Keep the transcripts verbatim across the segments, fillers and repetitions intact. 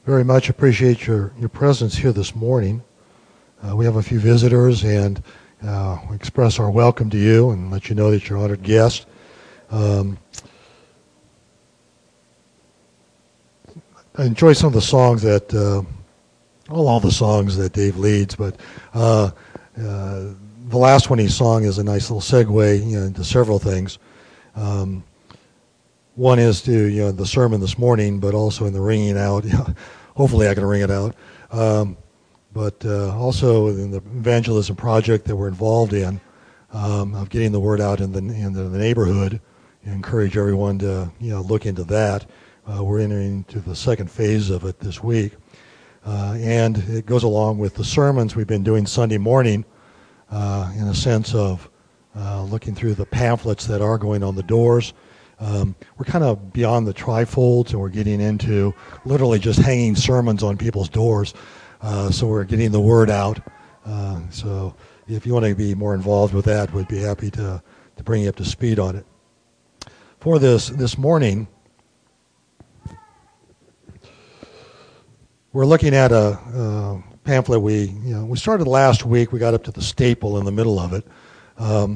Very much appreciate your, your presence here this morning. Uh, we have a few visitors, and uh, we express our welcome to you and let you know that you're an honored guest. Um, I enjoy some of the songs that, uh, well, all the songs that Dave leads, but uh, uh, the last one he sung is a nice little segue, you know, into several things. Um, One is to, you know, the sermon this morning, but also in the ringing out. Hopefully I can ring it out. Um, but uh, also in the evangelism project that we're involved in, um, of getting the word out in the in the neighborhood. I encourage everyone to, you know, look into that. Uh, we're entering into the second phase of it this week. Uh, and it goes along with the sermons we've been doing Sunday morning, uh, in a sense of uh, looking through the pamphlets that are going on the doors. Um, we're kind of beyond the trifolds, and we're getting into literally just hanging sermons on people's doors. Uh, so we're getting the word out. Uh, so if you want to be more involved with that, we'd be happy to, to bring you up to speed on it. For this this morning, we're looking at a, a pamphlet we you know we started last week. We got up to the staple in the middle of it. Um,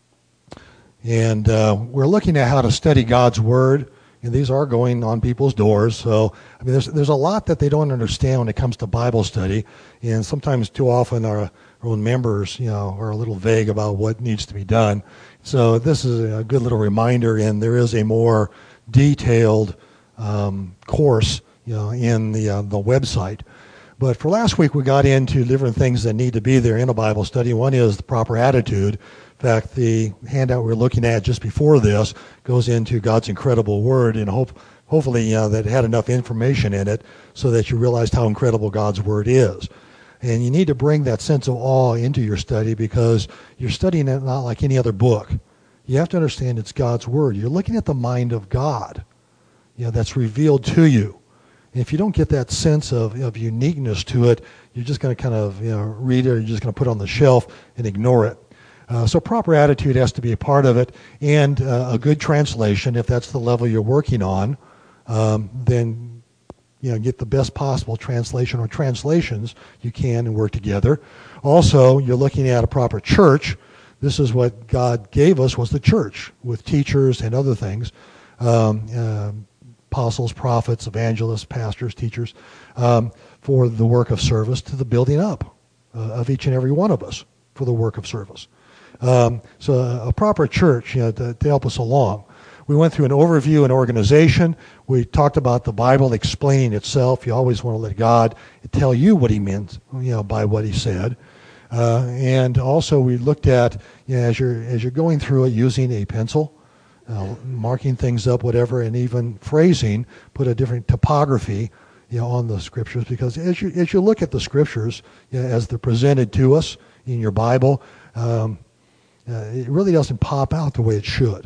And uh, we're looking at how to study God's Word, and these are going on people's doors. So, I mean, there's there's a lot that they don't understand when it comes to Bible study, and sometimes too often our, our own members, you know, are a little vague about what needs to be done. So this is a good little reminder, and there is a more detailed um, course, you know, in the uh, the website. But for last week, we got into different things that need to be there in a Bible study. One is the proper attitude. In fact, the handout we're looking at just before this goes into God's incredible Word, and hope, hopefully you know, that it had enough information in it so that you realized how incredible God's Word is. And you need to bring that sense of awe into your study because you're studying it not like any other book. You have to understand it's God's Word. You're looking at the mind of God, you know, that's revealed to you. And if you don't get that sense of, of uniqueness to it, you're just going to kind of you know, read it, or you're just going to put it on the shelf and ignore it. Uh, so proper attitude has to be a part of it, and uh, a good translation, if that's the level you're working on, um, then you know get the best possible translation or translations you can and work together. Also, you're looking at a proper church. This is what God gave us, was the church, with teachers and other things, um, uh, apostles, prophets, evangelists, pastors, teachers, um, for the work of service to the building up uh, of each and every one of us for the work of service. Um, so a proper church, you know, to, to help us along. We went through an overview and organization. We talked about the Bible explaining itself. You always want to let God tell you what He meant, you know, by what He said. Uh, and also we looked at, you know, as you're as you're going through it, using a pencil, uh, marking things up, whatever, and even phrasing, put a different topography, you know, on the scriptures. Because as you as you look at the scriptures, you know, as they're presented to us in your Bible. Um, Uh, it really doesn't pop out the way it should.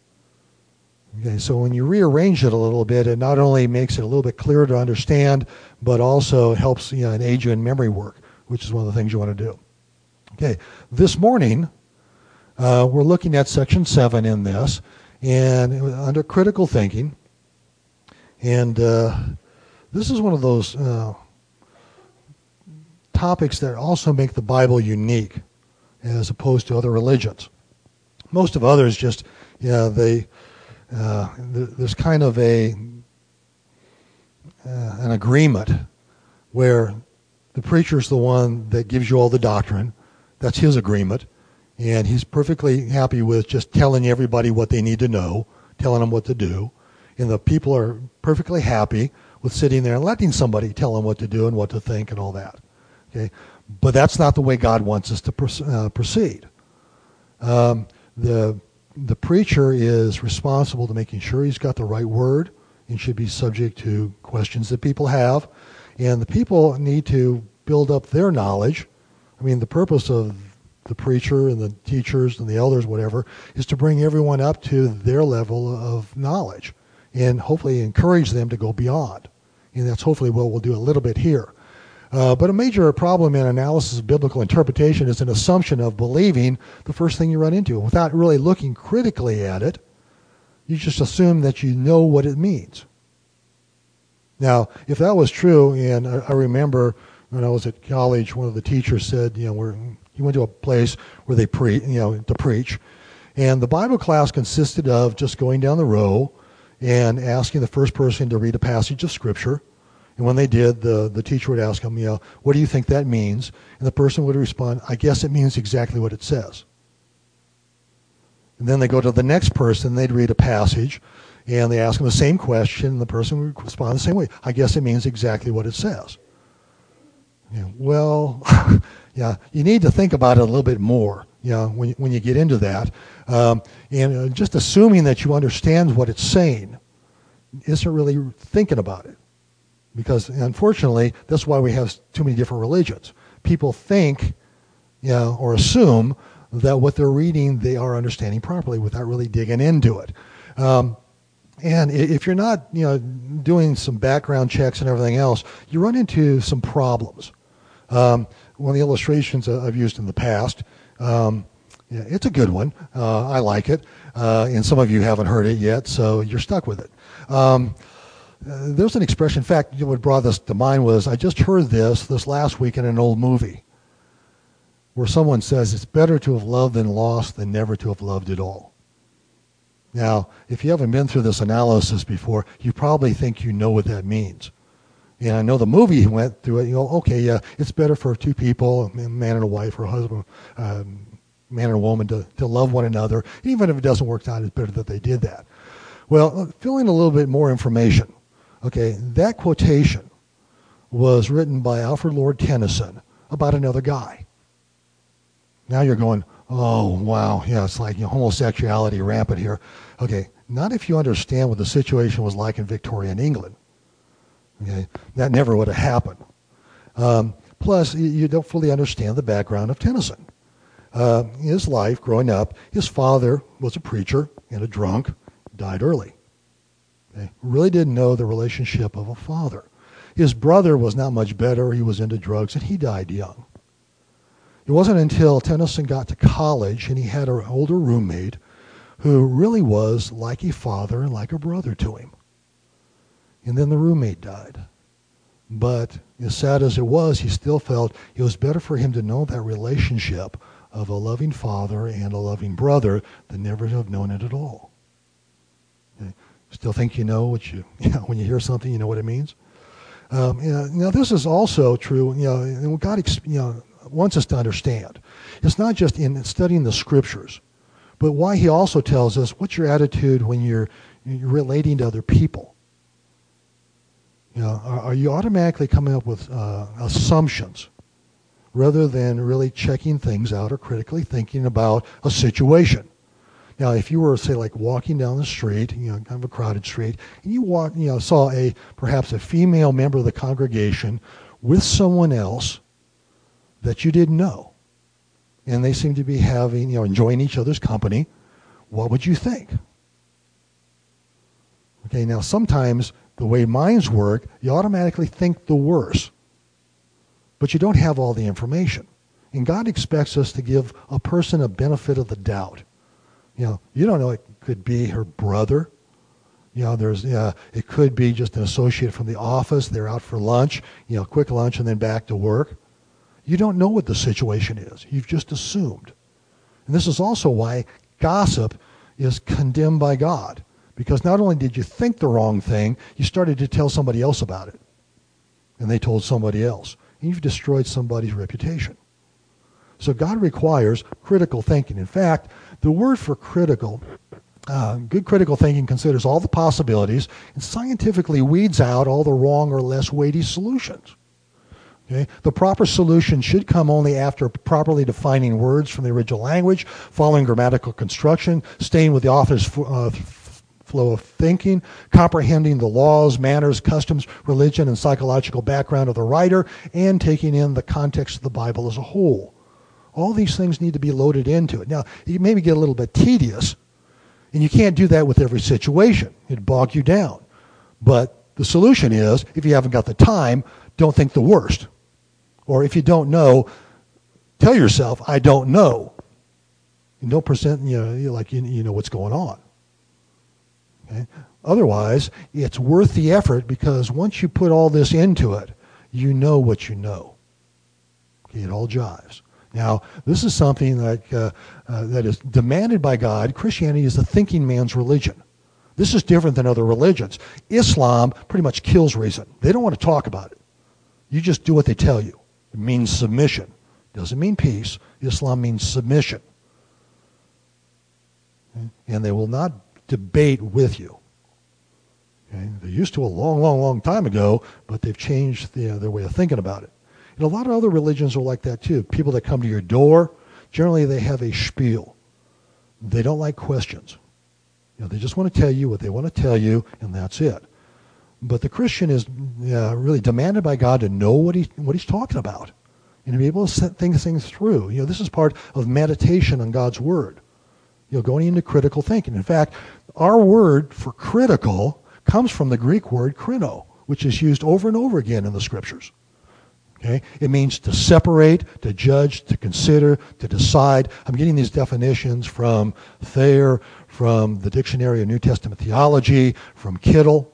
Okay, so when you rearrange it a little bit, it not only makes it a little bit clearer to understand, but also helps you know, and aid you in memory work, which is one of the things you want to do. Okay, this morning uh, we're looking at section seven in this, and under critical thinking, and uh, this is one of those uh, topics that also make the Bible unique as opposed to other religions. Most of others just, you know, they, uh, th- there's kind of a, uh, an agreement where the preacher's the one that gives you all the doctrine. That's his agreement. And he's perfectly happy with just telling everybody what they need to know, telling them what to do. And the people are perfectly happy with sitting there and letting somebody tell them what to do and what to think and all that. Okay? But that's not the way God wants us to uh, proceed. Um, the the preacher is responsible to making sure he's got the right word and should be subject to questions that people have. And the people need to build up their knowledge. I mean, the purpose of the preacher and the teachers and the elders, whatever, is to bring everyone up to their level of knowledge and hopefully encourage them to go beyond. And that's hopefully what we'll do a little bit here. Uh, but a major problem in analysis of biblical interpretation is an assumption of believing the first thing you run into. Without really looking critically at it, you just assume that you know what it means. Now, if that was true, and I, I remember when I was at college, one of the teachers said, you know, we're, he went to a place where they pre, you know, to preach, and the Bible class consisted of just going down the row and asking the first person to read a passage of Scripture. And when they did, the, the teacher would ask them, you know, what do you think that means? And the person would respond, I guess it means exactly what it says. And then they go to the next person, they'd read a passage, and they ask them the same question, and the person would respond the same way. I guess it means exactly what it says. You know, well, yeah, you need to think about it a little bit more, you know, when, when you get into that. Um, and uh, just assuming that you understand what it's saying isn't really thinking about it. Because, unfortunately, that's why we have too many different religions. People think, you know, or assume that what they're reading they are understanding properly without really digging into it. Um, and if you're not, you know, doing some background checks and everything else, you run into some problems. Um, one of the illustrations I've used in the past, um, yeah, it's a good one. Uh, I like it. Uh, and some of you haven't heard it yet, so you're stuck with it. Um, Uh, there's an expression, in fact, what brought this to mind was, I just heard this this last week in an old movie where someone says, it's better to have loved and lost than never to have loved at all. Now, if you haven't been through this analysis before, you probably think you know what that means. And I know the movie went through it, you go, okay, yeah, it's better for two people, a man and a wife, or a husband, um, man and a woman, to, to love one another. Even if it doesn't work out, it's better that they did that. Well, fill in a little bit more information. Okay, that quotation was written by Alfred Lord Tennyson about another guy. Now you're going, oh, wow, yeah, it's like, you know, homosexuality rampant here. Okay, not if you understand what the situation was like in Victorian England. Okay, that never would have happened. Um, plus, you, you don't fully understand the background of Tennyson. Uh, in his life, growing up, his father was a preacher and a drunk, died early. Okay. Really didn't know the relationship of a father. His brother was not much better. He was into drugs, and he died young. It wasn't until Tennyson got to college and he had an older roommate who really was like a father and like a brother to him. And then the roommate died. But as sad as it was, he still felt it was better for him to know that relationship of a loving father and a loving brother than never to have known it at all. Okay. Still think you know what you, you know, when you hear something, you know what it means? Um, you know, now, this is also true, you know, and what God you know, wants us to understand. It's not just in studying the Scriptures, but why he also tells us what's your attitude when you're, you're relating to other people. You know, are, are you automatically coming up with uh, assumptions rather than really checking things out or critically thinking about a situation? Now, if you were, say, like walking down the street, you know, kind of a crowded street, and you walk, you know, saw a perhaps a female member of the congregation with someone else that you didn't know, and they seem to be having, you know, enjoying each other's company, what would you think? Okay, now sometimes the way minds work, you automatically think the worst, but you don't have all the information. And God expects us to give a person a benefit of the doubt. You know, you don't know, it could be her brother. You know, there's, uh, it could be just an associate from the office. They're out for lunch, you know, quick lunch and then back to work. You don't know what the situation is. You've just assumed. And this is also why gossip is condemned by God. Because not only did you think the wrong thing, you started to tell somebody else about it. And they told somebody else. And you've destroyed somebody's reputation. So God requires critical thinking. In fact, the word for critical, uh, good critical thinking considers all the possibilities and scientifically weeds out all the wrong or less weighty solutions. Okay? The proper solution should come only after properly defining words from the original language, following grammatical construction, staying with the author's uh, flow of thinking, comprehending the laws, manners, customs, religion, and psychological background of the writer, and taking in the context of the Bible as a whole. All these things need to be loaded into it. Now, you maybe get a little bit tedious, and you can't do that with every situation. It'd bog you down. But the solution is, if you haven't got the time, don't think the worst. Or if you don't know, tell yourself, I don't know. And don't present, you know, like you, you know what's going on. Okay? Otherwise, it's worth the effort, because once you put all this into it, you know what you know. Okay, it all jives. Now, this is something that, uh, uh, that is demanded by God. Christianity is a thinking man's religion. This is different than other religions. Islam pretty much kills reason. They don't want to talk about it. You just do what they tell you. It means submission. Doesn't mean peace. Islam means submission. Okay? And they will not debate with you. Okay? They used to a long, long, long time ago, but they've changed the, uh, their way of thinking about it. And a lot of other religions are like that too. People that come to your door, generally they have a spiel. They don't like questions. You know, they just want to tell you what they want to tell you, and that's it. But the Christian is uh, really demanded by God to know what he what he's talking about, and to be able to set things things through. You know, this is part of meditation on God's word. You know, going into critical thinking. In fact, our word for critical comes from the Greek word krino, which is used over and over again in the scriptures. Okay? It means to separate, to judge, to consider, to decide. I'm getting these definitions from Thayer, from the Dictionary of New Testament Theology, from Kittle.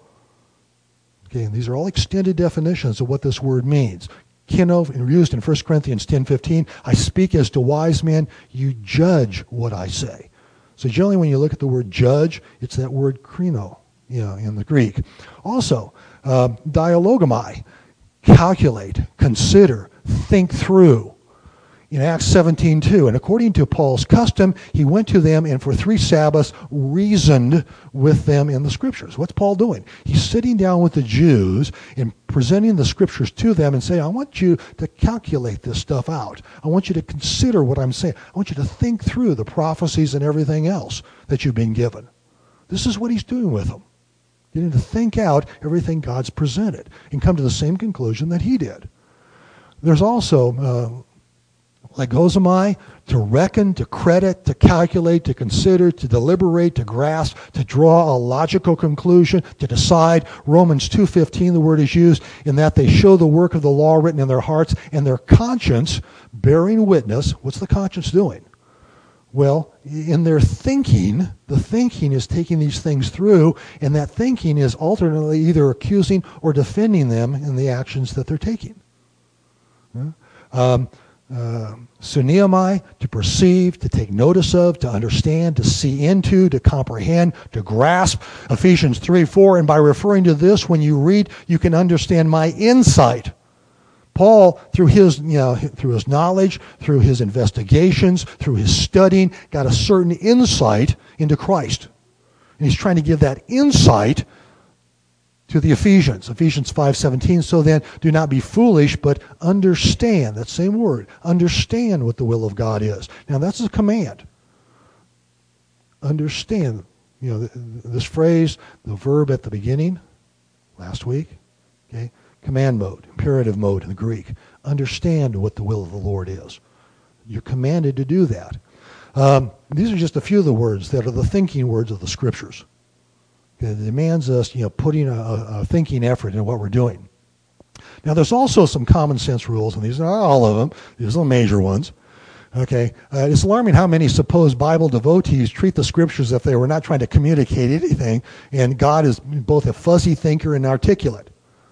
Okay, and these are all extended definitions of what this word means. Kino, used in First Corinthians ten fifteen, I speak as to wise men, you judge what I say. So generally when you look at the word judge, it's that word krino, you know, in the Greek. Also, uh, dialogomai, calculate, consider, think through. In Acts seventeen two, and according to Paul's custom, he went to them and for three Sabbaths reasoned with them in the Scriptures. What's Paul doing? He's sitting down with the Jews and presenting the Scriptures to them and saying, I want you to calculate this stuff out. I want you to consider what I'm saying. I want you to think through the prophecies and everything else that you've been given. This is what he's doing with them. Getting to think out everything God's presented and come to the same conclusion that he did. There's also uh, legosomai, to reckon, to credit, to calculate, to consider, to deliberate, to grasp, to draw a logical conclusion, to decide. Romans two fifteen, the word is used in that they show the work of the law written in their hearts and their conscience bearing witness. What's the conscience doing? Well, in their thinking, the thinking is taking these things through, and that thinking is alternately either accusing or defending them in the actions that they're taking. Um, uh, Suneomai, to perceive, to take notice of, to understand, to see into, to comprehend, to grasp. Ephesians three four, and by referring to this, when you read, you can understand my insight. Paul, through his, you know, through his knowledge, through his investigations, through his studying, got a certain insight into Christ. And he's trying to give that insight to the Ephesians. Ephesians five seventeen, so then do not be foolish, but understand, that same word, understand what the will of God is. Now that's a command. Understand, you know, this phrase, the verb at the beginning, last week, okay? Command mode, imperative mode in the Greek. Understand what the will of the Lord is. You're commanded to do that. Um, these are just a few of the words that are the thinking words of the Scriptures. Okay, it demands us, you know, putting a, a thinking effort in what we're doing. Now, there's also some common sense rules, and these are not all of them. These are the major ones. Okay, uh, it's alarming how many supposed Bible devotees treat the Scriptures as if they were not trying to communicate anything, and God is both a fuzzy thinker and articulate.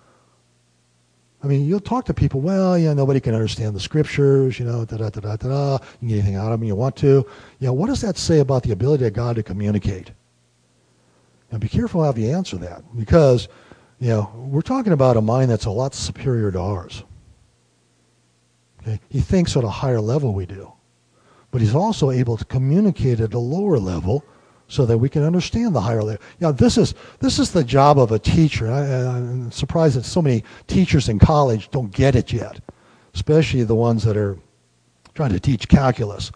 I mean, you'll talk to people, well, yeah, nobody can understand the Scriptures, you know, da-da-da-da-da-da. You can get anything out of them you want to. You know, what does that say about the ability of God to communicate? Now, be careful how you answer that, because, you know, we're talking about a mind that's a lot superior to ours. Okay? He thinks at a higher level we do, but he's also able to communicate at a lower level so that we can understand the higher level. You know, this is this is the job of a teacher. I, I'm surprised that so many teachers in college don't get it yet, especially the ones that are trying to teach calculus.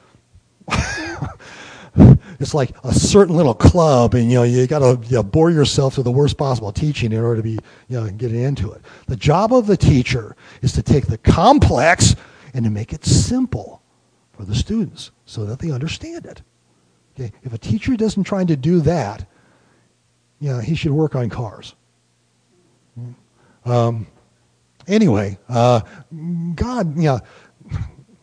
It's like a certain little club, and you know you got to you know, bore yourself to the worst possible teaching in order to be you know getting into it. The job of the teacher is to take the complex and to make it simple for the students so that they understand it. Okay, if a teacher doesn't try to do that, you know, he should work on cars. Um, anyway, uh, God, you know,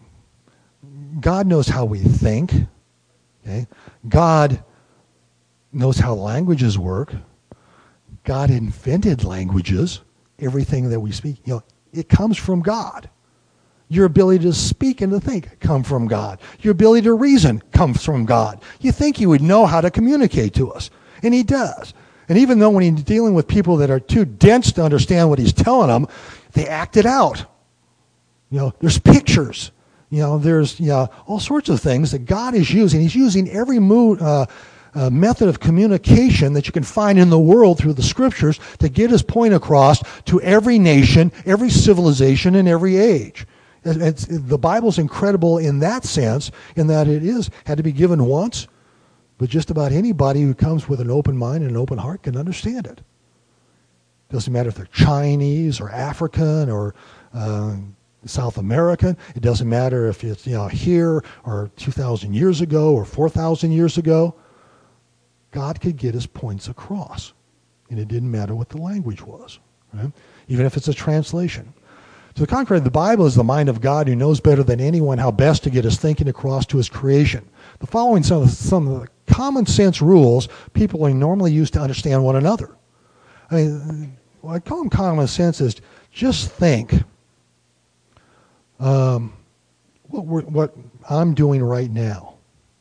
God knows how we think. Okay, God knows how languages work. God invented languages. Everything that we speak, you know, it comes from God. Your ability to speak and to think come from God. Your ability to reason comes from God. You think he would know how to communicate to us, and he does. And even though when he's dealing with people that are too dense to understand what he's telling them, they act it out. You know, there's pictures. You know, there's you know, all sorts of things that God is using. He's using every mood, uh, uh, method of communication that you can find in the world through the scriptures to get his point across to every nation, every civilization, and every age. It's, the Bible's incredible in that sense, in that it is had to be given once, but just about anybody who comes with an open mind and an open heart can understand it. Doesn't matter if they're Chinese or African or uh, South American. It doesn't matter if it's you know here or two thousand years ago or four thousand years ago. God could get his points across, and it didn't matter what the language was, right? Even if it's a translation. To the contrary, the Bible is the mind of God who knows better than anyone how best to get his thinking across to his creation. The following some of the, some of the common sense rules people are normally used to understand one another. I mean, what I call them common sense is just think um, what, we're, what I'm doing right now.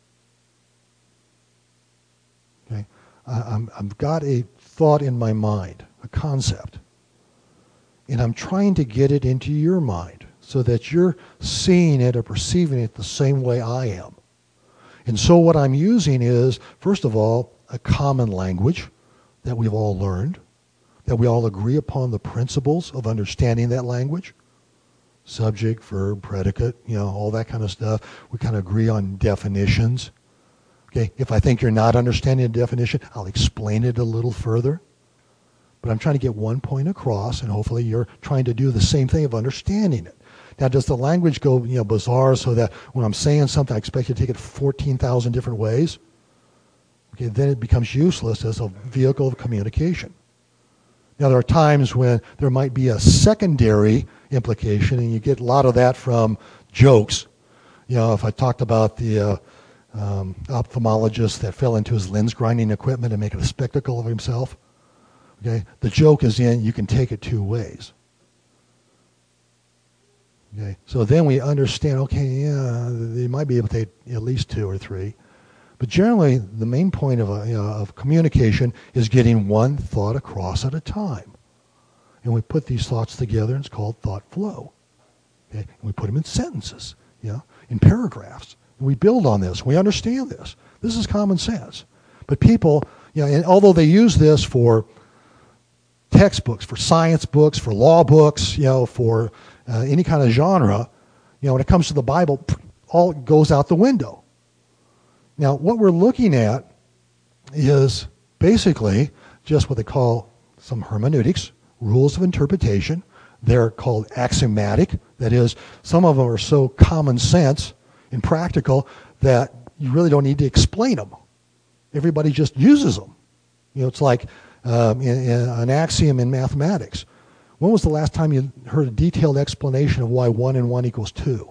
Okay, I, I'm, I've got a thought in my mind, a concept. And I'm trying to get it into your mind so that you're seeing it or perceiving it the same way I am. And so what I'm using is, first of all, a common language that we've all learned, that we all agree upon the principles of understanding that language. Subject, verb, predicate, you know, all that kind of stuff. We kind of agree on definitions. Okay, if I think you're not understanding a definition, I'll explain it a little further. But I'm trying to get one point across, and hopefully you're trying to do the same thing of understanding it. Now, does the language go you know, bizarre so that when I'm saying something, I expect you to take it fourteen thousand different ways? Okay, then it becomes useless as a vehicle of communication. Now, there are times when there might be a secondary implication, and you get a lot of that from jokes. You know, if I talked about the uh, um, ophthalmologist that fell into his lens grinding equipment and making a spectacle of himself, okay, the joke is in, you can take it two ways. Okay, so then we understand, okay, yeah, they might be able to take at least two or three. But generally, the main point of, a, you know, of communication is getting one thought across at a time. And we put these thoughts together, and it's called thought flow. Okay, and we put them in sentences, you know, in paragraphs. And we build on this. We understand this. This is common sense. But people, you know, and although they use this for textbooks, for science books, for law books, you know, for uh, any kind of genre, you know, when it comes to the Bible, all goes out the window. Now, what we're looking at is basically just what they call some hermeneutics, rules of interpretation. They're called axiomatic. That is, some of them are so common sense and practical that you really don't need to explain them. Everybody just uses them. You know, it's like um, in, in an axiom in mathematics. When was the last time you heard a detailed explanation of why one and one equals two?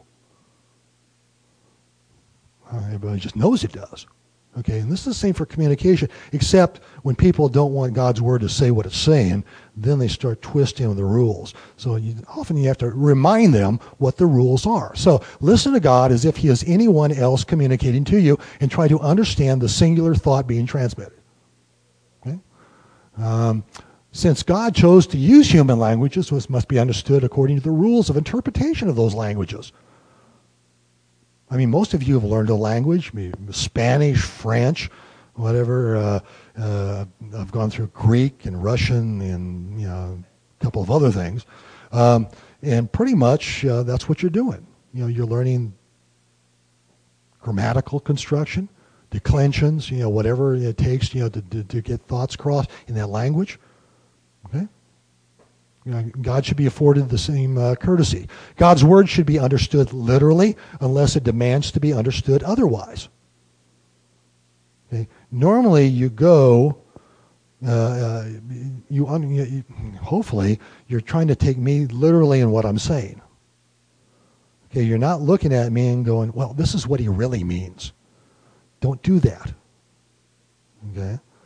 Uh, everybody just knows it does. Okay, and this is the same for communication, except when people don't want God's word to say what it's saying, then they start twisting the rules. So you, often you have to remind them what the rules are. So listen to God as if he is anyone else communicating to you, and try to understand the singular thought being transmitted. Okay? Um, since God chose to use human languages, this must be understood according to the rules of interpretation of those languages. I mean, most of you have learned a language, Spanish, French, whatever. Uh, uh, I've gone through Greek and Russian and you know a couple of other things, um, and pretty much uh, that's what you're doing. You know, you're learning grammatical construction, declensions, you know, whatever it takes, you know, to, to, to get thoughts across in that language. Okay. You know, God should be afforded the same uh, courtesy. God's word should be understood literally unless it demands to be understood otherwise. Okay? Normally you go, uh, uh, you, you hopefully you're trying to take me literally in what I'm saying. Okay, you're not looking at me and going, well, this is what he really means. Don't do that. Okay?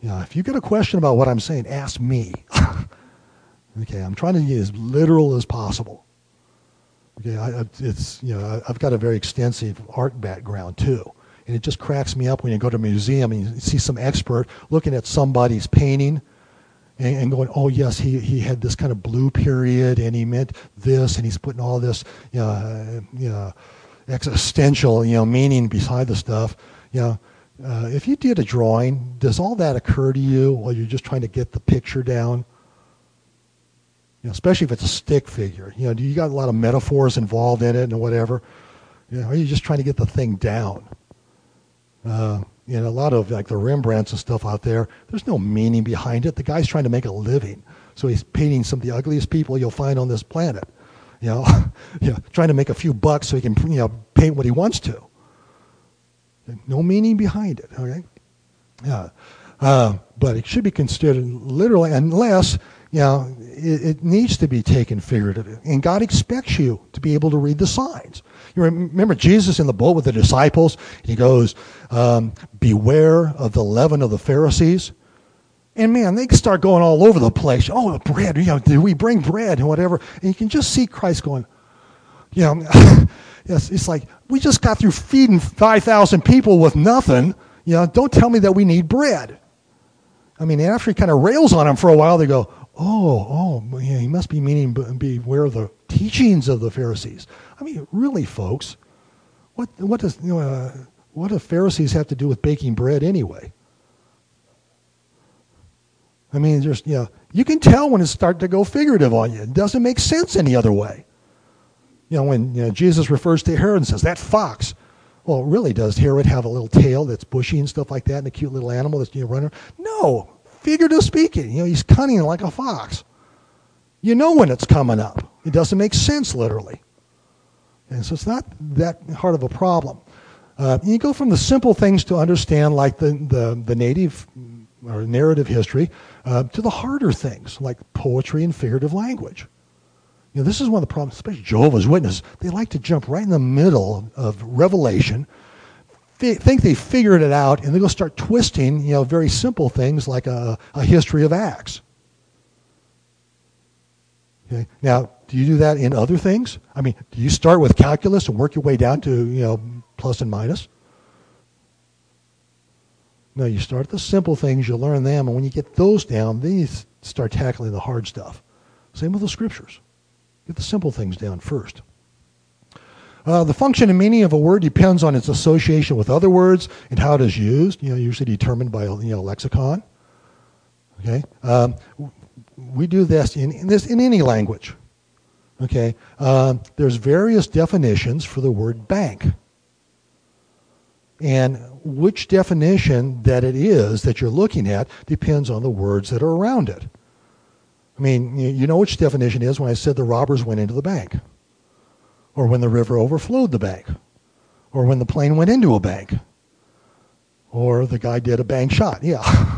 You know, if you've got a question about what I'm saying, ask me. Okay, I'm trying to be as literal as possible. Okay, I, I, it's you know I, I've got a very extensive art background too, and it just cracks me up when you go to a museum and you see some expert looking at somebody's painting and, and going, oh yes, he he had this kind of blue period and he meant this, and he's putting all this you know, uh, you know existential you know meaning beside the stuff. You know, uh, if you did a drawing, does all that occur to you while you're just trying to get the picture down? You know, especially if it's a stick figure. You know, do you got a lot of metaphors involved in it and whatever? You know, are you just trying to get the thing down? Uh, you know, a lot of like the Rembrandts and stuff out there, there's no meaning behind it. The guy's trying to make a living. So he's painting some of the ugliest people you'll find on this planet. You know, you know, trying to make a few bucks so he can, you know, paint what he wants to. No meaning behind it, okay? Yeah. Uh, but it should be considered literally unless, you know, it, it needs to be taken figuratively. And God expects you to be able to read the signs. You remember Jesus in the boat with the disciples? He goes, um, beware of the leaven of the Pharisees. And man, they start going all over the place. Oh, the bread, you know, did we bring bread and whatever? And you can just see Christ going, you know, yes, it's like, we just got through feeding five thousand people with nothing. You know, don't tell me that we need bread. I mean, after he kind of rails on them for a while, they go, oh, oh, yeah, he must be meaning beware of the teachings of the Pharisees. I mean, really, folks, what what does you know, uh, what do Pharisees have to do with baking bread anyway? I mean, just you know, you can tell when it's starting to go figurative on you. It doesn't make sense any other way. You know, when you know, Jesus refers to Herod and says, that fox. Well, really, does Herod have a little tail that's bushy and stuff like that and a cute little animal that's you know, running? No. Figurative speaking. You know, he's cunning like a fox. You know when it's coming up. It doesn't make sense literally. And so it's not that hard of a problem. Uh, you go from the simple things to understand like the, the, the native or narrative history uh, to the harder things like poetry and figurative language. You know, this is one of the problems, especially Jehovah's Witnesses. They like to jump right in the middle of Revelation, fi- think they figured it out, and they go start twisting, you know, very simple things like a, a history of Acts. Okay. Now, do you do that in other things? I mean, do you start with calculus and work your way down to, you know, plus and minus? No, you start at the simple things, you learn them, and when you get those down, then you start tackling the hard stuff. Same with the scriptures. Get the simple things down first. Uh, the function and meaning of a word depends on its association with other words and how it is used. You know, usually determined by you know lexicon. Okay, um, we do this in, in this in any language. Okay, um, there's various definitions for the word bank, and which definition that it is that you're looking at depends on the words that are around it. I mean, you know which definition is when I said the robbers went into the bank, or when the river overflowed the bank, or when the plane went into a bank, or the guy did a bank shot. Yeah.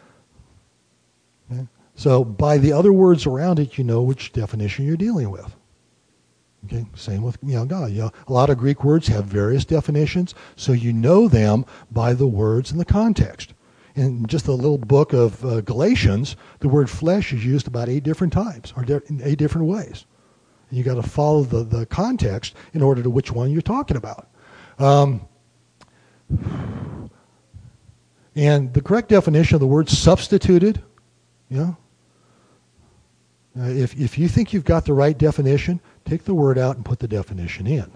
Okay. So by the other words around it, you know which definition you're dealing with. Okay. Same with you know God. You know, a lot of Greek words have various definitions, so you know them by the words and the context. In just the little book of uh, Galatians, the word flesh is used about eight different times, or di- in eight different ways. And you got to follow the, the context in order to which one you're talking about. Um, and the correct definition of the word substituted, you know, uh, if, if you think you've got the right definition, take the word out and put the definition in.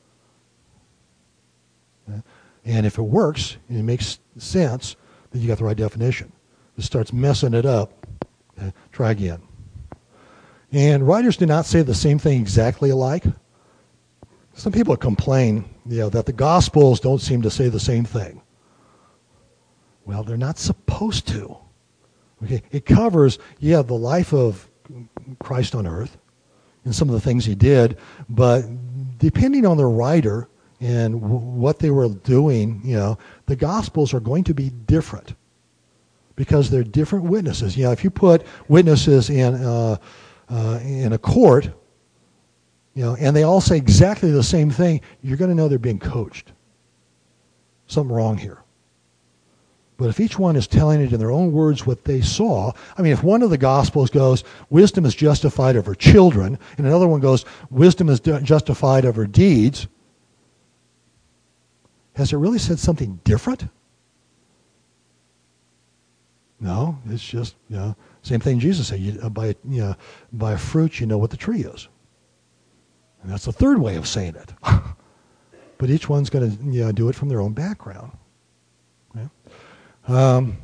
Okay? And if it works and it makes sense, then you got the right definition. If it starts messing it up, okay, try again. And writers do not say the same thing exactly alike. Some people complain, you know, that the Gospels don't seem to say the same thing. Well, they're not supposed to. Okay, it covers, yeah, the life of Christ on earth and some of the things he did, but depending on the writer and w- what they were doing, you know, the Gospels are going to be different because they're different witnesses. You know, if you put witnesses in uh, uh, in a court, you know, and they all say exactly the same thing, you're going to know they're being coached. Something wrong here. But if each one is telling it in their own words what they saw, I mean, if one of the Gospels goes, wisdom is justified of her children, and another one goes, wisdom is justified of her deeds, has it really said something different? No, it's just, you know, same thing Jesus said, you, by, you know, by a fruit you know what the tree is. And that's the third way of saying it. But each one's going to, you know, do it from their own background. Okay? Um,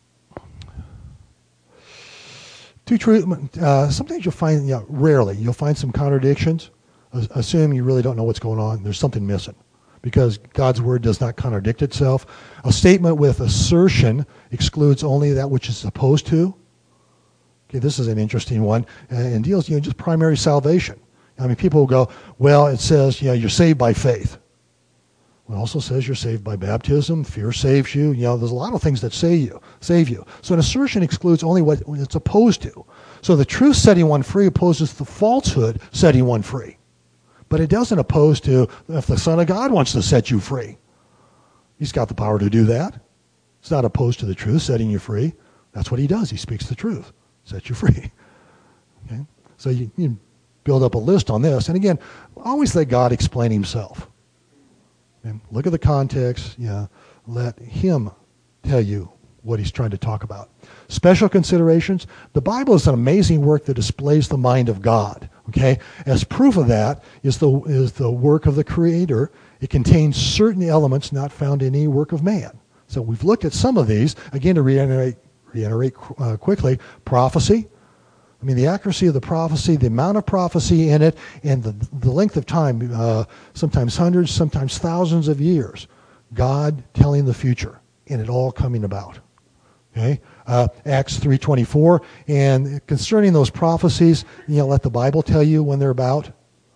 two true, uh, sometimes you'll find, you know, rarely, you'll find some contradictions. Assume you really don't know what's going on. There's something missing, because God's word does not contradict itself. A statement with assertion excludes only that which is supposed to. Okay, this is an interesting one, and deals, you know, just primary salvation. I mean, people will go, well, it says, you know, you're saved by faith. It also says you're saved by baptism. Fear saves you. You know, there's a lot of things that save you. Save you. So an assertion excludes only what it's opposed to. So the truth setting one free opposes the falsehood setting one free. But it doesn't oppose to if the Son of God wants to set you free. He's got the power to do that. It's not opposed to the truth setting you free. That's what he does. He speaks the truth, sets you free. Okay? So you, you build up a list on this. And again, always let God explain himself. Okay? Look at the context. Yeah, let him tell you what he's trying to talk about. Special considerations. The Bible is an amazing work that displays the mind of God. Okay, as proof of that is the is the work of the Creator. It contains certain elements not found in any work of man. So we've looked at some of these. Again, to reiterate, reiterate uh, quickly, prophecy. I mean, the accuracy of the prophecy, the amount of prophecy in it, and the the length of time. Uh, sometimes hundreds, sometimes thousands of years. God telling the future, and it all coming about. Okay, uh, Acts three twenty-four, and concerning those prophecies, you know, let the Bible tell you when they're about.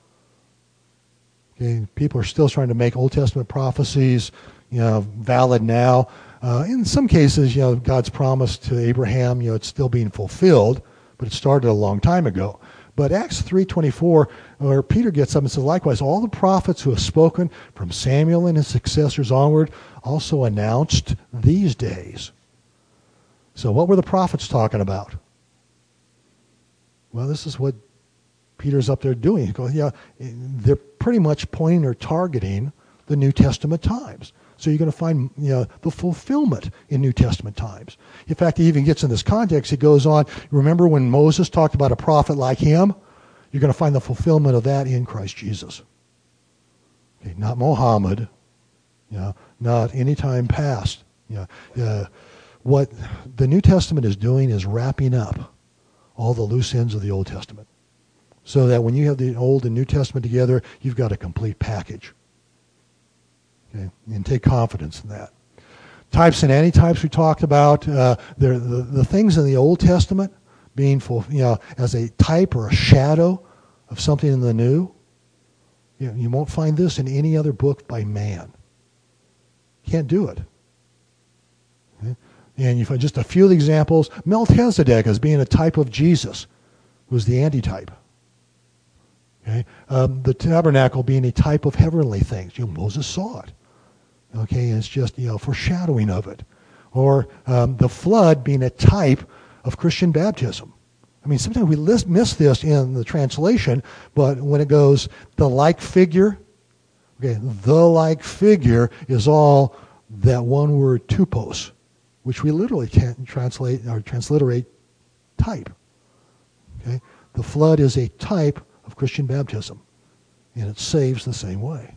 Okay, people are still trying to make Old Testament prophecies, you know, valid now. Uh, in some cases, you know, God's promise to Abraham, you know, it's still being fulfilled, but it started a long time ago. But Acts three twenty-four, where Peter gets up and says, likewise, all the prophets who have spoken from Samuel and his successors onward also announced these days. So what were the prophets talking about? Well, this is what Peter's up there doing. He goes, yeah, they're pretty much pointing or targeting the New Testament times. So you're going to find, you know, the fulfillment in New Testament times. In fact, he even gets in this context. He goes on, remember when Moses talked about a prophet like him? You're going to find the fulfillment of that in Christ Jesus. Okay, not Muhammad, you know, not any time past. You know, uh, what the New Testament is doing is wrapping up all the loose ends of the Old Testament, so that when you have the Old and New Testament together, you've got a complete package. Okay, and take confidence in that. Types and antitypes we talked about. Uh, the, the things in the Old Testament being full, you know, as a type or a shadow of something in the New. You know, you won't find this in any other book by man. Can't do it. Okay? And you find just a few of the examples. Melchizedek as being a type of Jesus, who was the antitype. Okay, um, the tabernacle being a type of heavenly things. You know, Moses saw it. Okay, and it's just, you know, foreshadowing of it. Or um, the flood being a type of Christian baptism. I mean, sometimes we list, miss this in the translation, but when it goes the like figure, okay, the like figure is all that one word tupos, which we literally can't translate or transliterate type. Okay, the flood is a type of Christian baptism, and it saves the same way.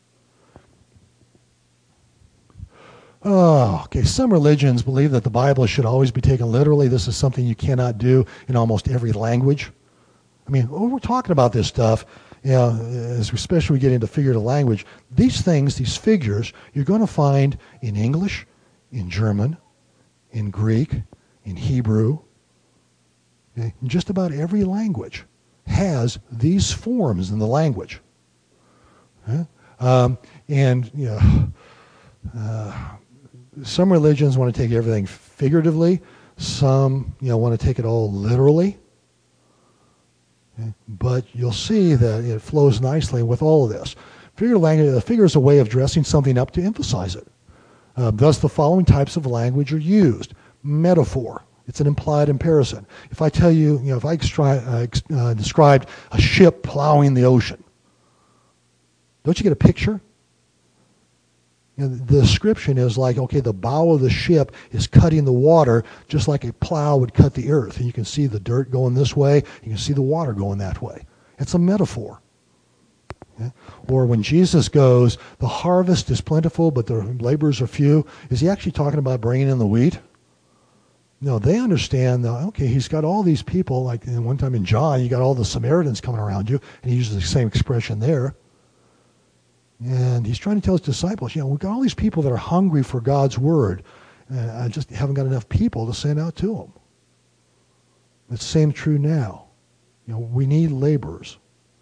Oh, okay. Some religions believe that the Bible should always be taken literally. This is something you cannot do in almost every language. I mean, when we're talking about this stuff, you know, as especially we get into figurative language, these things, these figures, you're going to find in English, in German, in Greek, in Hebrew. Okay? Just about every language has these forms in the language. Okay? Um, and, you know, uh, some religions want to take everything figuratively. Some, you know, want to take it all literally. Okay? But you'll see that it flows nicely with all of this. Figurative language, a figure is a way of dressing something up to emphasize it. Uh, thus, the following types of language are used. Metaphor. It's an implied comparison. If I tell you, you know, if I extri- uh, ex- uh, described a ship plowing the ocean, don't you get a picture? You know, the description is like, okay, the bow of the ship is cutting the water just like a plow would cut the earth. And you can see the dirt going this way. You can see the water going that way. It's a metaphor. Yeah? Or when Jesus goes, the harvest is plentiful, but the laborers are few. Is he actually talking about bringing in the wheat? No, they understand that, okay, he's got all these people, like one time in John, you got all the Samaritans coming around you, and he uses the same expression there. And he's trying to tell his disciples, you know, we've got all these people that are hungry for God's word. And I just haven't got enough people to send out to them. It's the same true now. You know, we need laborers.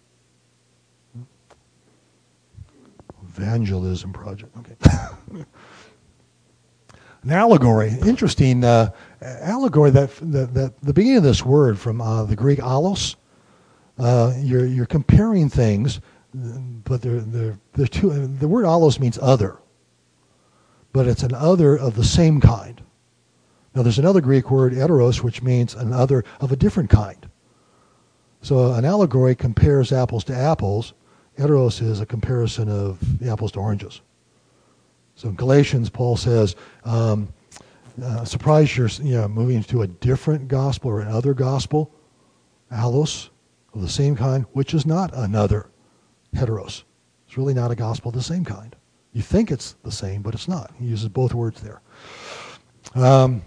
Evangelism project. Okay. An allegory. Interesting. Uh, allegory, that, that, that the beginning of this word from uh, the Greek allos, uh, you're, you're comparing things, but they're, they're, they're two, the word allos means other, but it's an other of the same kind. Now there's another Greek word, heteros, which means an other of a different kind. So an allegory compares apples to apples. Heteros is a comparison of apples to oranges. So in Galatians, Paul says, um, uh, surprise you're you know, moving to a different gospel or another gospel, allos, of the same kind, which is not another, heteros. It's really not a gospel of the same kind. You think it's the same, but it's not. He uses both words there. Um,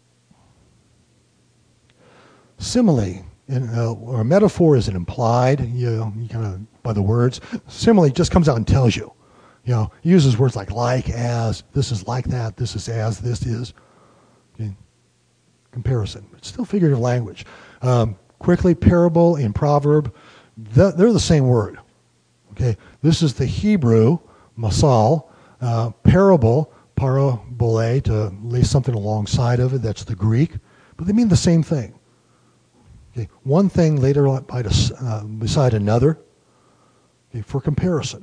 simile, in, uh, or a metaphor is an implied, you know, you kind of, by the words. Simile just comes out and tells you. You know, he uses words like like, as, this is like that, this is as, this is. Okay. Comparison. It's still figurative language. Um, quickly, parable and proverb, they're the same word. Okay, this is the Hebrew, masal, uh, parable, parabole, to lay something alongside of it, that's the Greek, but they mean the same thing. Okay, one thing later on by the, uh, beside another, okay, for comparison.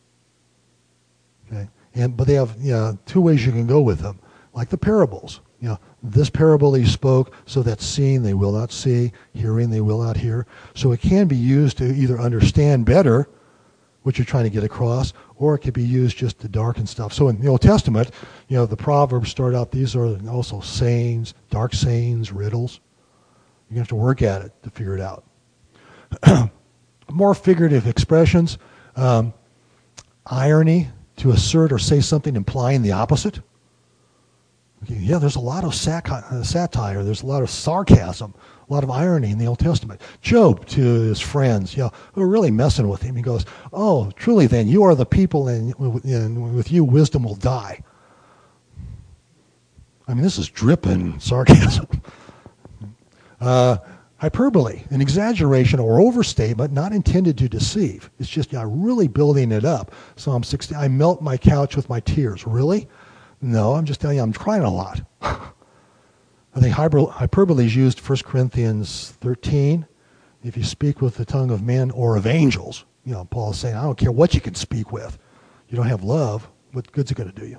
Okay, and but they have you know, two ways you can go with them, like the parables. You know, this parable he spoke so that seeing they will not see, hearing they will not hear. So it can be used to either understand better what you're trying to get across, or it could be used just to darken stuff. So in the Old Testament, you know, the Proverbs start out, these are also sayings, dark sayings, riddles. You're going to have to work at it to figure it out. More figurative expressions, um, irony, to assert or say something implying the opposite. Okay, yeah, there's a lot of sat- satire, there's a lot of sarcasm, a lot of irony in the Old Testament. Job, to his friends, you know, who are really messing with him, he goes, oh, truly then, you are the people, and, and with you wisdom will die. I mean, this is dripping sarcasm. uh, hyperbole, an exaggeration or overstatement not intended to deceive. It's just, yeah, really building it up. Psalm sixty, I melt my couch with my tears. Really? No, I'm just telling you, I'm crying a lot. I think hyperbole is used First Corinthians thirteen. If you speak with the tongue of men or of angels, you know, Paul is saying, I don't care what you can speak with. You don't have love, what good's it going to do you?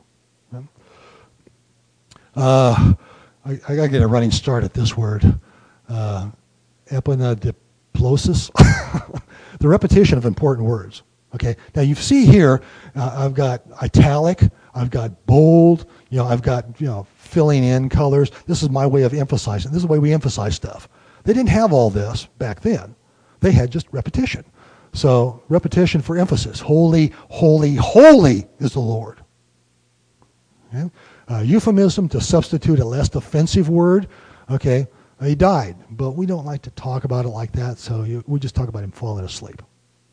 Uh, I, I got to get a running start at this word. Uh, Epinadiplosis. The repetition of important words. Okay. Now you see here, uh, I've got italic, I've got bold, you know, I've got, you know, filling in colors. This is my way of emphasizing. This is the way we emphasize stuff. They didn't have all this back then. They had just repetition. So repetition for emphasis. Holy, holy, holy is the Lord. Okay? Uh, euphemism to substitute a less offensive word. Okay. He died, but we don't like to talk about it like that, so you, we just talk about him falling asleep.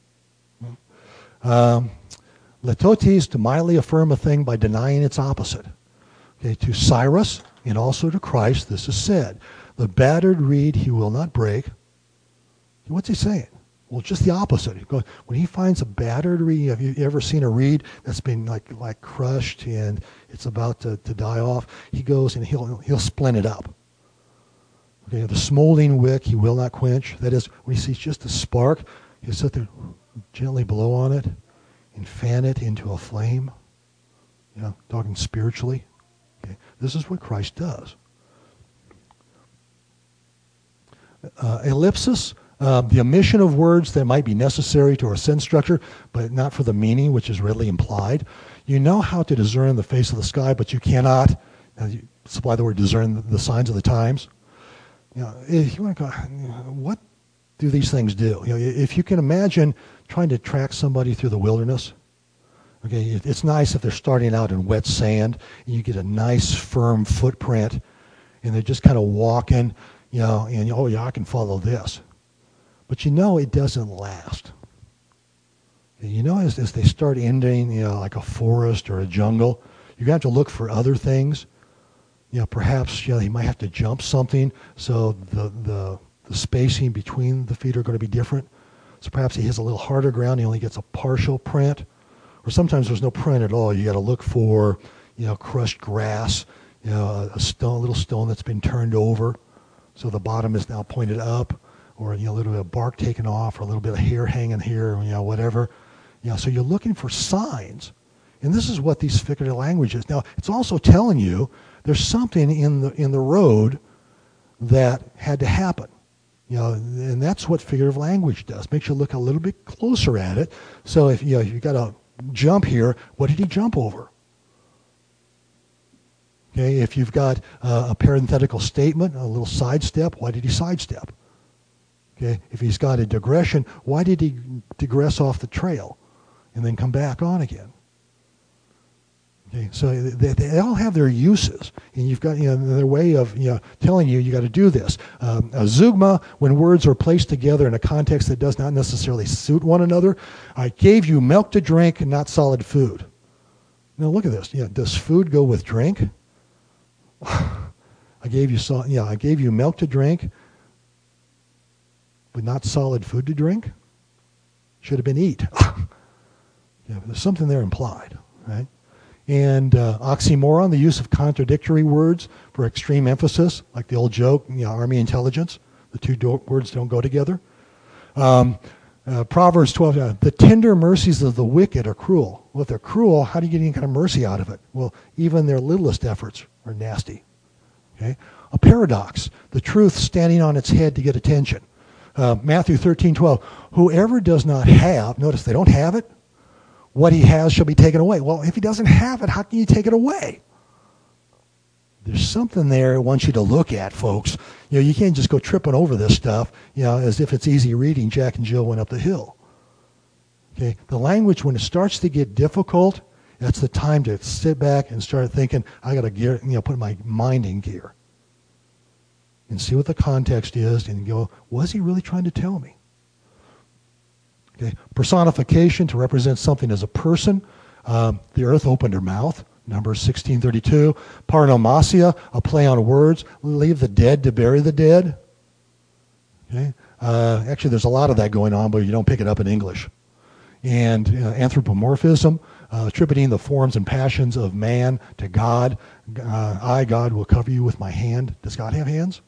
Um, letotes, to mildly affirm a thing by denying its opposite. Okay, to Cyrus and also to Christ, this is said, the battered reed he will not break. What's he saying? Well, just the opposite. He goes, when he finds a battered reed, have you ever seen a reed that's been like like crushed and it's about to, to die off? He goes and he'll he'll splint it up. Okay, the smoldering wick he will not quench. That is, when he sees just a spark, he'll sit there, gently blow on it and fan it into a flame. You know, talking spiritually. Okay. This is what Christ does. Uh, ellipsis, uh, the omission of words that might be necessary to our sense structure, but not for the meaning which is readily implied. You know how to discern the face of the sky, but you cannot uh, you supply the word discern the, the signs of the times. You know, if you want to go, what do these things do? You know, if you can imagine trying to track somebody through the wilderness, okay, it, it's nice if they're starting out in wet sand and you get a nice firm footprint, and they're just kind of walking. You know, and oh yeah, I can follow this. But you know it doesn't last. You know, as, as they start ending, you know, like a forest or a jungle, you're going to have to look for other things. You know, perhaps, you know, he might have to jump something, so the, the, the spacing between the feet are going to be different. So perhaps he hits a little harder ground, he only gets a partial print. Or sometimes there's no print at all. You got to look for, you know, crushed grass, you know, a stone, a little stone that's been turned over. So the bottom is now pointed up, or you know, a little bit of bark taken off, or a little bit of hair hanging here, or, you know, whatever. You know, so you're looking for signs, and this is what these figurative language is. Now, it's also telling you there's something in the in the road that had to happen. You know, and that's what figurative language does. Makes you look a little bit closer at it. So if you know, you got to jump here, what did he jump over? Okay, if you've got uh, a parenthetical statement, a little sidestep, why did he sidestep? Okay, if he's got a digression, why did he digress off the trail and then come back on again? Okay, so they, they all have their uses, and you've got, you know, their way of, you know, telling you you got to do this. Um, a zeugma, when words are placed together in a context that does not necessarily suit one another. I gave you milk to drink and not solid food. Now look at this. You know, does food go with drink? I gave you so, yeah, I gave you milk to drink, but not solid food to drink. Should have been eat. Yeah, there's something there implied, right? And uh, oxymoron, the use of contradictory words for extreme emphasis, like the old joke, you know, army intelligence. The two do- words don't go together. Um, uh, Proverbs twelve, uh, the tender mercies of the wicked are cruel. Well, if they're cruel, how do you get any kind of mercy out of it? Well, even their littlest efforts are nasty. Okay? A paradox, the truth standing on its head to get attention. Uh, Matthew thirteen twelve, whoever does not have, notice they don't have it, what he has shall be taken away. Well, if he doesn't have it, how can you take it away? There's something there I want you to look at, folks. You know, you can't just go tripping over this stuff, you know, as if it's easy reading. Jack and Jill went up the hill. Okay, the language, when it starts to get difficult, that's the time to sit back and start thinking, I got to gear, you know, put my mind in gear and see what the context is, and go, was he really trying to tell me? Okay, personification, to represent something as a person. Um, the earth opened her mouth. Numbers sixteen thirty-two. Parnomasia, a play on words. Leave the dead to bury the dead. Okay. Uh, actually, there's a lot of that going on, but you don't pick it up in English. And uh, anthropomorphism, uh, attributing the forms and passions of man to God. Uh, I, God, will cover you with my hand. Does God have hands?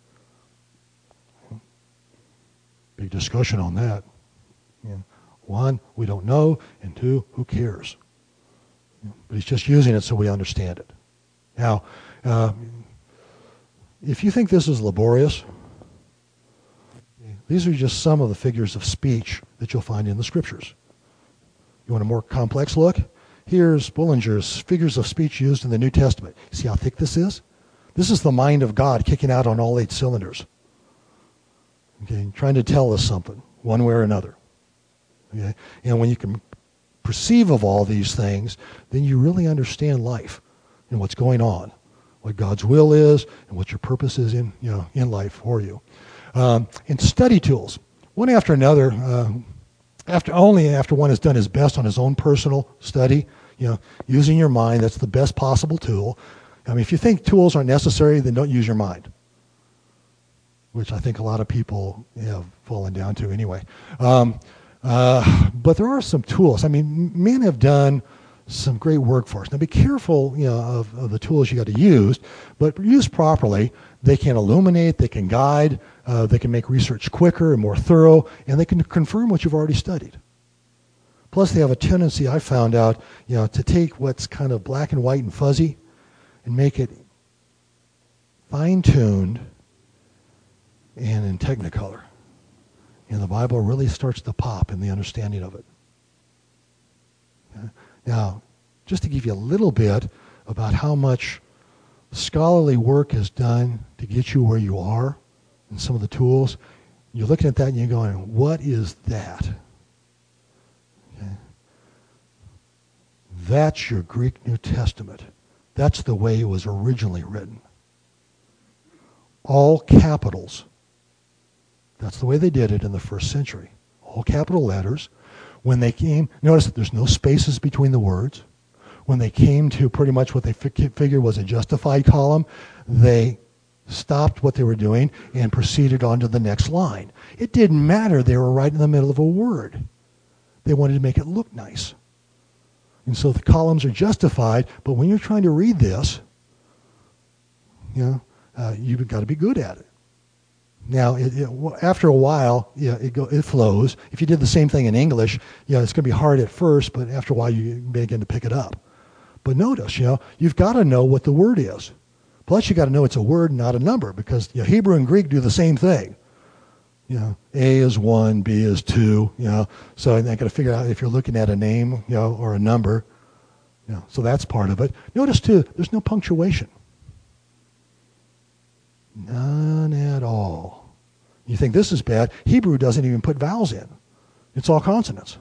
Big discussion on that. Yeah. One, we don't know, and two, who cares? But he's just using it so we understand it. Now, uh, if you think this is laborious, these are just some of the figures of speech that you'll find in the scriptures. You want a more complex look? Here's Bullinger's figures of speech used in the New Testament. See how thick this is? This is the mind of God kicking out on all eight cylinders. Okay, trying to tell us something, one way or another. Okay, and when you can perceive of all these things, then you really understand life and what's going on, what God's will is, and what your purpose is in, you know, in life for you. Um, and study tools, one after another. Uh, after only after one has done his best on his own personal study, you know, using your mind. That's the best possible tool. I mean, if you think tools aren't necessary, then don't use your mind, which I think a lot of people have fallen down to anyway. Um, Uh, but there are some tools. I mean, men have done some great work for us. Now, be careful, you know, of, of the tools you got to use, but used properly, they can illuminate, they can guide, uh, they can make research quicker and more thorough, and they can confirm what you've already studied. Plus, they have a tendency, I found out, you know, to take what's kind of black and white and fuzzy and make it fine-tuned and in Technicolor. And the Bible really starts to pop in the understanding of it. Okay? Now, just to give you a little bit about how much scholarly work is done to get you where you are and some of the tools, you're looking at that and you're going, what is that? Okay. That's your Greek New Testament. That's the way it was originally written. All capitals. That's the way they did it in the first century. All capital letters. When they came, notice that there's no spaces between the words. When they came to pretty much what they figured was a justified column, they stopped what they were doing and proceeded on to the next line. It didn't matter. They were right in the middle of a word. They wanted to make it look nice. And so the columns are justified, but when you're trying to read this, you know, uh, you've got to be good at it. Now, it, it, after a while, yeah, it, go, it flows. If you did the same thing in English, yeah, it's going to be hard at first, but after a while, you begin to pick it up. But notice, you know, you've got to know what the word is. Plus, you got to know it's a word, not a number, because you know, Hebrew and Greek do the same thing. You know, A is one, B is two. You know, so I got to figure out if you're looking at a name, you know, or a number. You know, so that's part of it. Notice too, there's no punctuation. None at all. You think this is bad? Hebrew doesn't even put vowels in. It's all consonants.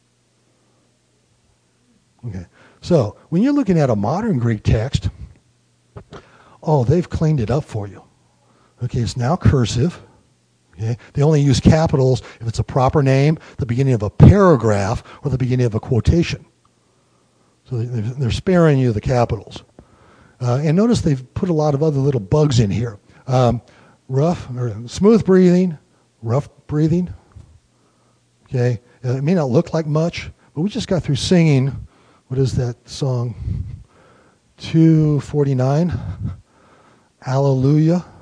Okay. So when you're looking at a modern Greek text, oh, they've cleaned it up for you. Okay, it's now cursive. Okay, they only use capitals if it's a proper name, the beginning of a paragraph, or the beginning of a quotation. So they're sparing you the capitals. Uh, and notice they've put a lot of other little bugs in here. Um, rough or smooth breathing, rough breathing. Okay, uh, it may not look like much, but we just got through singing. What is that song? two forty-nine. Hallelujah.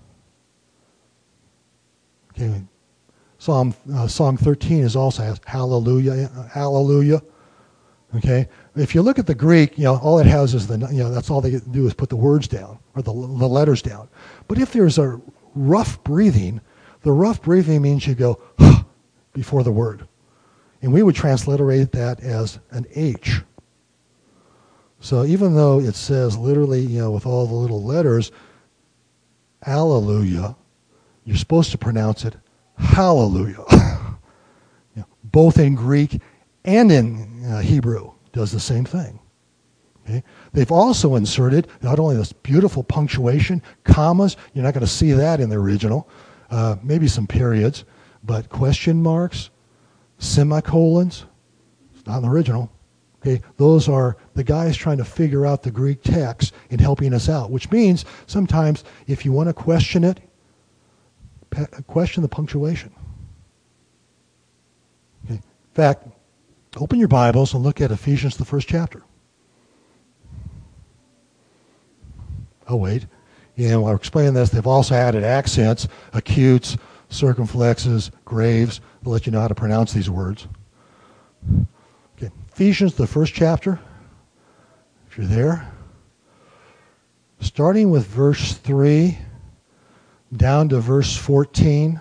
Okay, Psalm uh, Song thirteen is also has Hallelujah, Hallelujah. Okay, if you look at the Greek, you know, all it has is the, you know, that's all they do is put the words down or the, the letters down. But if there's a rough breathing, the rough breathing means you go before the word. And we would transliterate that as an H. So even though it says literally, you know, with all the little letters, Alleluia, you're supposed to pronounce it Hallelujah. You know, both in Greek and in uh, Hebrew does the same thing. Okay? They've also inserted not only this beautiful punctuation, commas, you're not going to see that in the original, uh, maybe some periods, but question marks, semicolons, it's not in the original. Okay? Those are the guys trying to figure out the Greek text and helping us out, which means sometimes if you want to question it, question the punctuation. Okay? In fact, open your Bibles and look at Ephesians, the first chapter. Oh, wait. And while we're explaining this, they've also added accents, acutes, circumflexes, graves, to let you know how to pronounce these words. Okay. Ephesians, the first chapter, if you're there. Starting with verse three down to verse fourteen.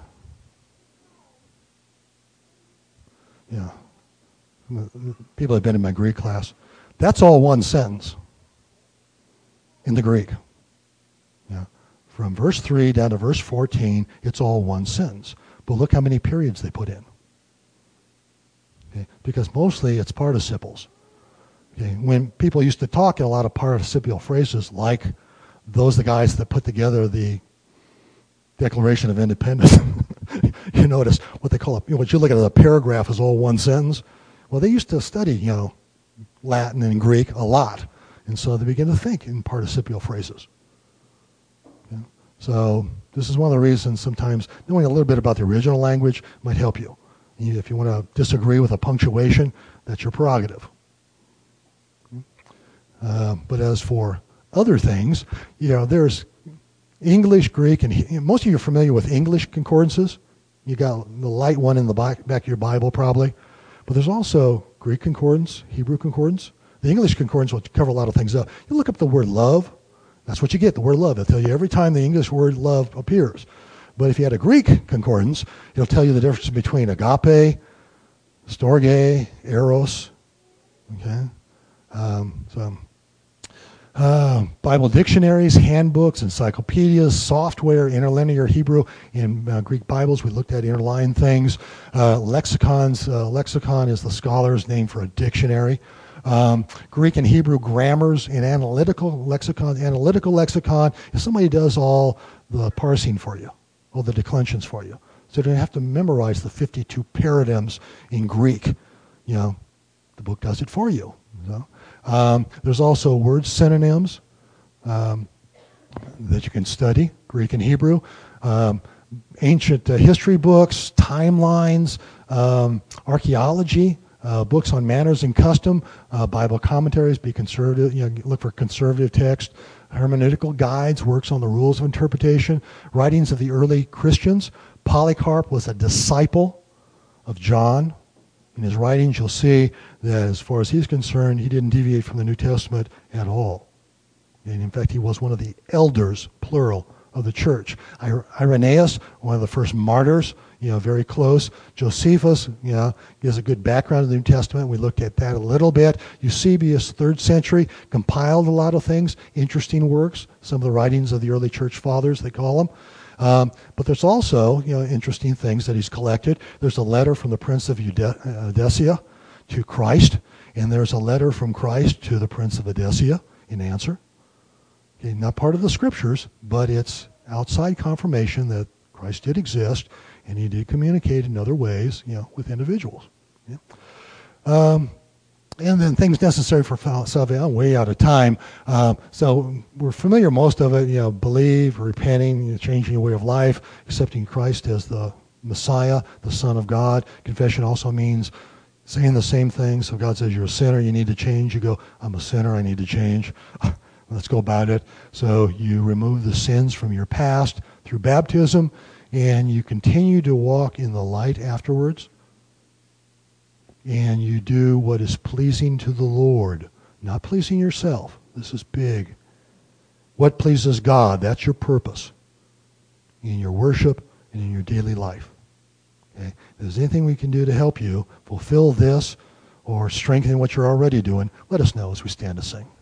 Yeah. People have been in my Greek class. That's all one sentence in the Greek. Yeah. From verse three down to verse fourteen, it's all one sentence. But look how many periods they put in. Okay. Because mostly it's participles. Okay. When people used to talk in a lot of participial phrases, like those the guys that put together the Declaration of Independence, you notice what they call it. You know, what you look at a paragraph is all one sentence. Well, they used to study, you know, Latin and Greek a lot, and so they begin to think in participial phrases. Okay? So this is one of the reasons sometimes knowing a little bit about the original language might help you. If you want to disagree with a punctuation, that's your prerogative. Uh, but as for other things, you know, there's English, Greek, and he, most of you are familiar with English concordances. You got the light one in the back, back of your Bible probably. But there's also Greek concordance, Hebrew concordance. The English concordance will cover a lot of things up. You look up the word love, that's what you get, the word love. It'll tell you every time the English word love appears. But if you had a Greek concordance, it'll tell you the difference between agape, storge, eros. Okay? Um, so, uh, Bible dictionaries, handbooks, encyclopedias, software, interlinear Hebrew. In uh, Greek Bibles, we looked at interline things. Uh, lexicons. Uh, lexicon is the scholar's name for a dictionary. Um, Greek and Hebrew grammars and analytical lexicon. Analytical lexicon is somebody who does all the parsing for you, all the declensions for you. So you don't have to memorize the fifty-two paradigms in Greek. You know, the book does it for you. So, um, there's also word synonyms um, that you can study, Greek and Hebrew. Um, ancient uh, history books, timelines, um, archaeology. Uh, books on manners and custom, uh, Bible commentaries, be conservative, you know, look for conservative text, hermeneutical guides, works on the rules of interpretation, writings of the early Christians. Polycarp was a disciple of John. In his writings, you'll see that as far as he's concerned, he didn't deviate from the New Testament at all. And in fact, he was one of the elders, plural, of the church. Irenaeus, one of the first martyrs, you know, very close. Josephus, you know, gives a good background of the New Testament. We looked at that a little bit. Eusebius, third century, compiled a lot of things, interesting works, some of the writings of the early church fathers, they call them. Um, but there's also, you know, interesting things that he's collected. There's a letter from the Prince of Edessa to Christ, and there's a letter from Christ to the Prince of Edessa in answer. Okay, not part of the scriptures, but it's outside confirmation that Christ did exist, and he did communicate in other ways, you know, with individuals. Yeah. Um, and then things necessary for salvation. I'm way out of time. Um, so we're familiar, most of it, you know, believe, repenting, you know, changing your way of life, accepting Christ as the Messiah, the Son of God. Confession also means saying the same thing. So God says you're a sinner, you need to change. You go, I'm a sinner, I need to change. Let's go about it. So you remove the sins from your past through baptism, and you continue to walk in the light afterwards, and you do what is pleasing to the Lord, not pleasing yourself. This is big. What pleases God, that's your purpose in your worship and in your daily life. Okay? If there's anything we can do to help you fulfill this or strengthen what you're already doing, let us know as we stand to sing.